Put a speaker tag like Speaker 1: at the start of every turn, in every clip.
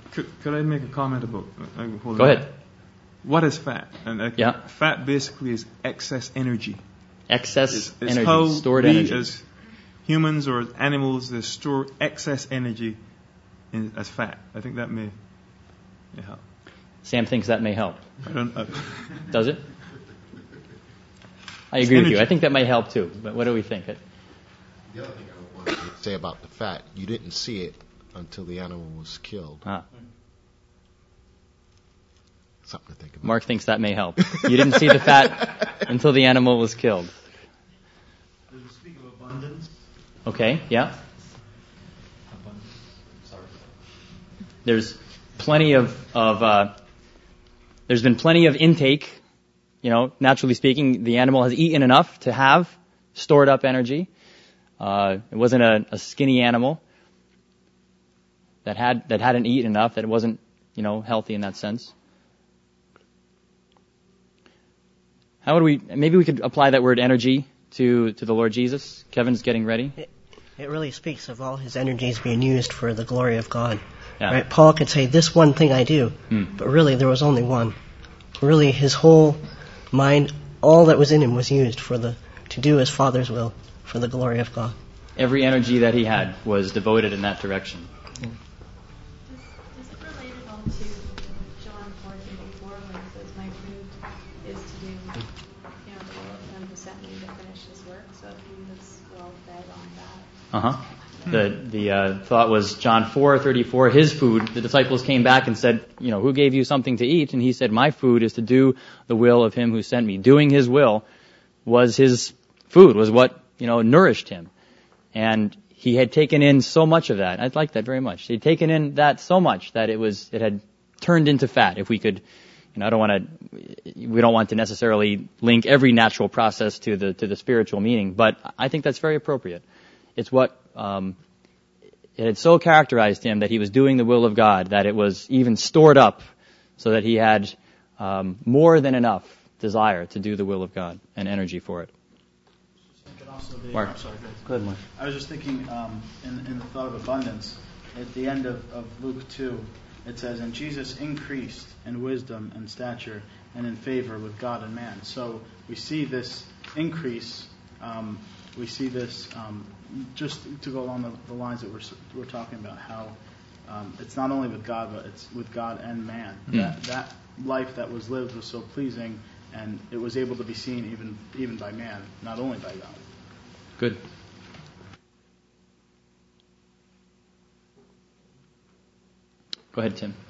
Speaker 1: Could I make a comment about?
Speaker 2: Go ahead.
Speaker 1: What is fat? And
Speaker 2: Yeah.
Speaker 1: Fat basically is excess energy.
Speaker 2: Excess
Speaker 1: It's
Speaker 2: energy,
Speaker 1: how
Speaker 2: stored
Speaker 1: we
Speaker 2: energy.
Speaker 1: as humans or as animals, they store excess energy as fat. I think that may help.
Speaker 2: Sam thinks that may help.
Speaker 1: I don't.
Speaker 2: Does it? I agree with you.
Speaker 1: energy.
Speaker 2: I think that may help too. But what do we think?
Speaker 3: The other thing I wanted to say about the fat, you didn't see it until the animal was killed. Something to think about.
Speaker 2: Mark thinks that may help. You didn't see the fat until the animal was killed.
Speaker 4: Does it speak of abundance?
Speaker 2: Okay, yeah.
Speaker 4: Sorry.
Speaker 2: There's plenty there's been plenty of intake. Naturally speaking, the animal has eaten enough to have stored up energy. It wasn't a skinny animal that hadn't eaten enough, that it wasn't, healthy in that sense. Maybe we could apply that word energy to the Lord Jesus. Kevin's getting ready.
Speaker 5: It really speaks of all his energies being used for the glory of God.
Speaker 2: Yeah.
Speaker 5: Right? Paul could say, this one thing I do, but really there was only one. Really his whole mind, all that was in him was used to do his Father's will for the glory of God.
Speaker 2: Every energy that he had was devoted in that direction.
Speaker 6: Is it related all to John 14:4 when it says, "My food is to do, the will of Him who sent me to finish His work"? So if he was well fed on that.
Speaker 2: The thought was John 4:34. His food. The disciples came back and said, "Who gave you something to eat?" And he said, "My food is to do the will of Him who sent me." Doing His will was his food. Was what nourished him. And he had taken in so much of that. I like that very much. He'd taken in that so much that it had turned into fat. If we could, we don't want to necessarily link every natural process to the spiritual meaning, but I think that's very appropriate. It's what it had so characterized him that he was doing the will of God that it was even stored up so that he had more than enough desire to do the will of God and energy for it. Mark.
Speaker 4: I'm sorry,
Speaker 2: Go ahead, Mark.
Speaker 4: I was just thinking in the thought of abundance, at the end of Luke 2, it says, "And Jesus increased in wisdom and stature and in favor with God and man." So we see this increase, we see this, just to go along the lines that we're talking about, how it's not only with God, but it's with God and man. That life that was lived was so pleasing, and it was able to be seen even by man, not only by God.
Speaker 2: Good. Go ahead, Tim.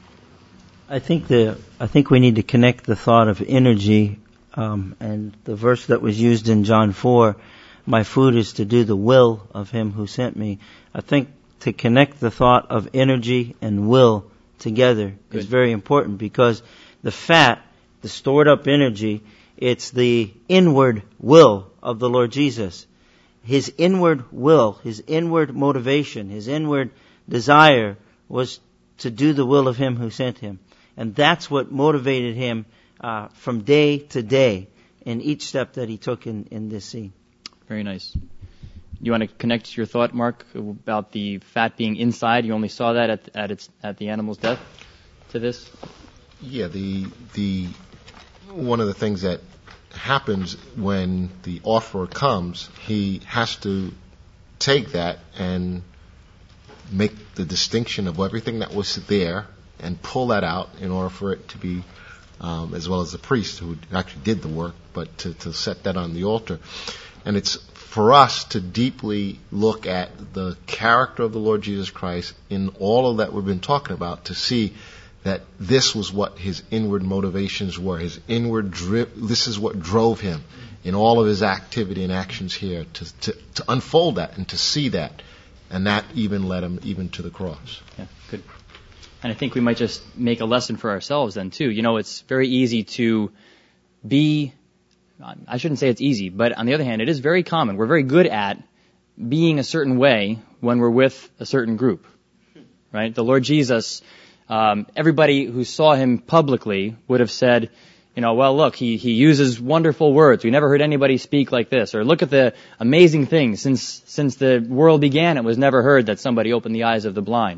Speaker 7: I think we need to connect the thought of energy and the verse that was used in John 4, "My food is to do the will of Him who sent me." I think to connect the thought of energy and will together is very important, because the fat, the stored up energy, it's the inward will of the Lord Jesus. His inward will, His inward motivation, His inward desire was to do the will of Him who sent Him. And that's what motivated Him from day to day in each step that He took in this scene.
Speaker 2: Very nice. You want to connect your thought, Mark, about the fat being inside? You only saw that at the animal's death to this?
Speaker 3: Yeah, the one of the things that happens when the offerer comes, he has to take that and make the distinction of everything that was there and pull that out in order for it to be, as well as the priest who actually did the work, but to set that on the altar. And it's for us to deeply look at the character of the Lord Jesus Christ in all of that we've been talking about, to see that this was what his inward motivations were, his inward this is what drove him in all of his activity and actions here, to unfold that and to see that. And that even led him even to the cross.
Speaker 2: Yeah, good. And I think we might just make a lesson for ourselves then too. It's very easy to be, I shouldn't say it's easy, but on the other hand, it is very common. We're very good at being a certain way when we're with a certain group, right? The Lord Jesus, everybody who saw him publicly would have said, well, look, he uses wonderful words. We never heard anybody speak like this. Or look at the amazing things. Since the world began, it was never heard that somebody opened the eyes of the blind.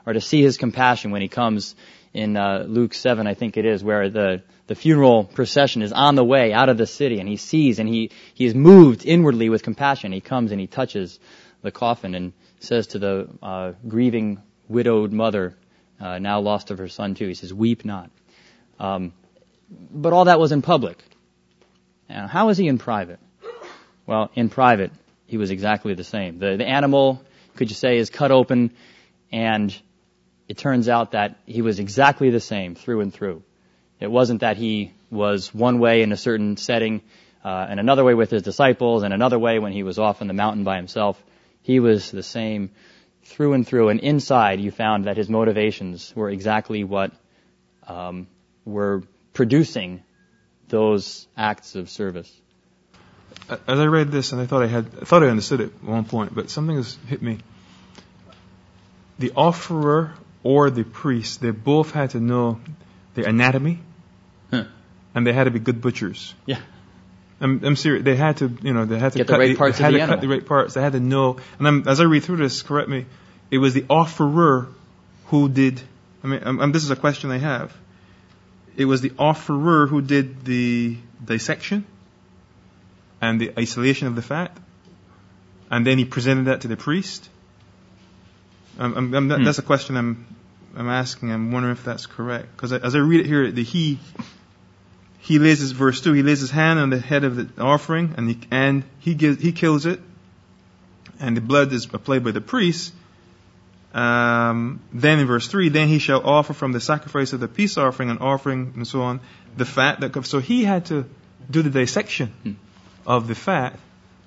Speaker 2: or to see his compassion when he comes in Luke 7, I think it is, where the funeral procession is on the way out of the city, and he sees and he is moved inwardly with compassion. He comes and he touches the coffin and says to the grieving widowed mother, now lost of her son too, he says, "Weep not." But all that was in public. Now, how was he in private? Well, in private, he was exactly the same. The animal, could you say, is cut open, and it turns out that he was exactly the same through and through. It wasn't that he was one way in a certain setting, and another way with his disciples, and another way when he was off on the mountain by himself. He was the same through and through, and inside you found that his motivations were exactly what were producing those acts of service.
Speaker 1: As I read this, and I thought I understood it at one point, but something has hit me. The offerer or the priest, they both had to know the anatomy, and they had to be good butchers.
Speaker 2: Yeah.
Speaker 1: I'm serious. They had to, they had to
Speaker 2: get
Speaker 1: cut
Speaker 2: the right parts of the animal.
Speaker 1: cut the right parts. They had to know. And as I read through this, correct me, it was the offerer who did. This is a question I have. It was the offerer who did the dissection and the isolation of the fat, and then he presented that to the priest. That's a question I'm asking. I'm wondering if that's correct, because as I read it here, he lays his verse 2. He lays his hand on the head of the offering, and he kills it, and the blood is applied by the priest. Then in verse 3, then he shall offer from the sacrifice of the peace offering and offering and so on the fat that comes. So he had to do the dissection of the fat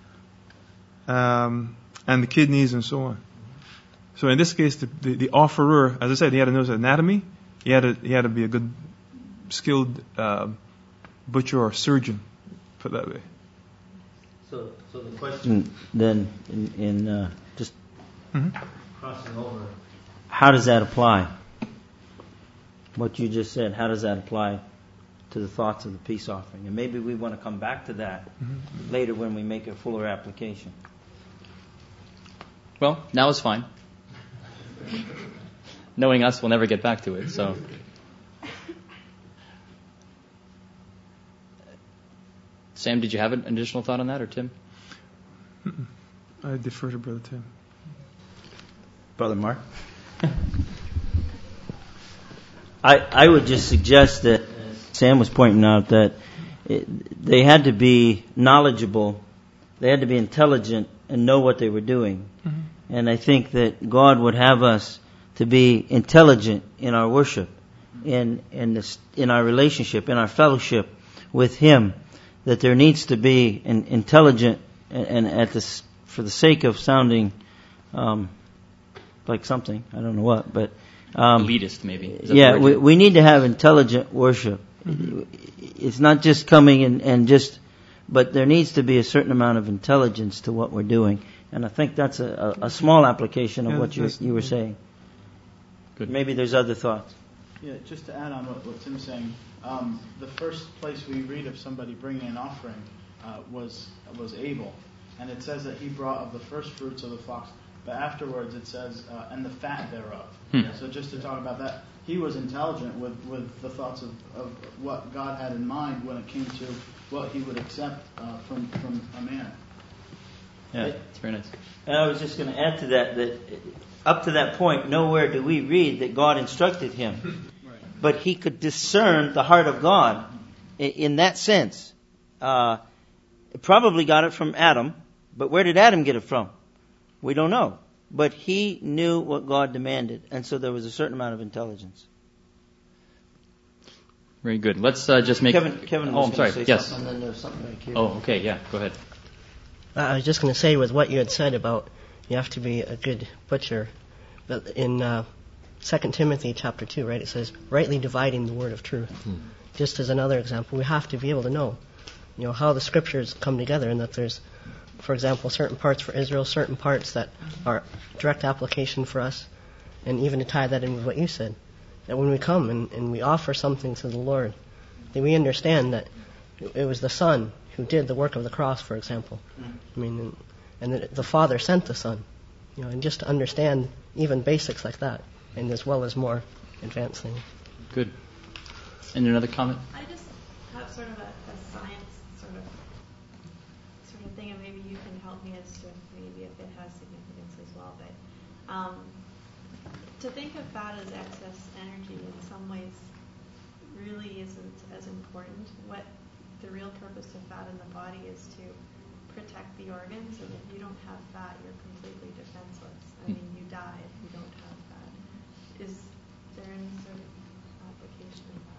Speaker 1: and the kidneys and so on. So in this case, the offerer, as I said, he had to know his anatomy. He had to be a good, skilled butcher or surgeon, put that way.
Speaker 7: So the question then, in just crossing over, how does that apply? What you just said, how does that apply to the thoughts of the peace offering? And maybe we want to come back to that later when we make a fuller application.
Speaker 2: Well, now is fine. Knowing us, we'll never get back to it. So, Sam, did you have an additional thought on that, or Tim?
Speaker 1: I defer to Brother Tim.
Speaker 7: Brother Mark? I would just suggest that Sam was pointing out that they had to be knowledgeable, they had to be intelligent and know what they were doing. Mm-hmm. And I think that God would have us to be intelligent in our worship, in our relationship, in our fellowship with Him. That there needs to be an intelligent, and for the sake of sounding like something, I don't know what, but
Speaker 2: elitist maybe.
Speaker 7: Yeah, we need to have intelligent worship. Mm-hmm. It's not just coming and just, but there needs to be a certain amount of intelligence to what we're doing. And I think that's a small application of what you were saying.
Speaker 2: Good.
Speaker 7: Maybe there's other thoughts.
Speaker 4: Yeah, just to add on what Tim's saying, the first place we read of somebody bringing an offering was Abel, and it says that he brought of the first fruits of the flocks. But afterwards it says, and the fat thereof. So just to talk about that, he was intelligent with the thoughts of what God had in mind when it came to what he would accept from a man.
Speaker 2: Yeah, it's very nice.
Speaker 7: And I was just going to add to that up to that point, nowhere do we read that God instructed him. Right. But he could discern the heart of God in that sense. Probably got it from Adam, but where did Adam get it from? We don't know. But he knew what God demanded, and so there was a certain amount of intelligence.
Speaker 2: Very good. Let's just make...
Speaker 7: Kevin was
Speaker 2: I'm sorry.
Speaker 7: Say
Speaker 2: yes.
Speaker 7: Something, and then there's something back here.
Speaker 2: Oh, okay. Yeah, go ahead.
Speaker 5: I was just going to say, with what you had said about you have to be a good butcher, but in 2 Timothy chapter 2, right, it says, rightly dividing the word of truth. Just as another example, we have to be able to know, how the scriptures come together, and that there's, for example, certain parts for Israel, certain parts that are direct application for us, and even to tie that in with what you said, that when we come and we offer something to the Lord, that we understand that it was the Son who did the work of the cross, for example. And that the Father sent the Son, and just to understand even basics like that. and as well as more advanced things.
Speaker 2: Good. And another comment?
Speaker 6: I just have sort of a science sort of thing, and maybe you can help me as to maybe if it has significance as well. But to think of fat as excess energy in some ways really isn't as important. What the real purpose of fat in the body is to protect the organs, and if you don't have fat, you're completely defenseless. I mean, you die if you don't have fat. Is there any sort of application of that?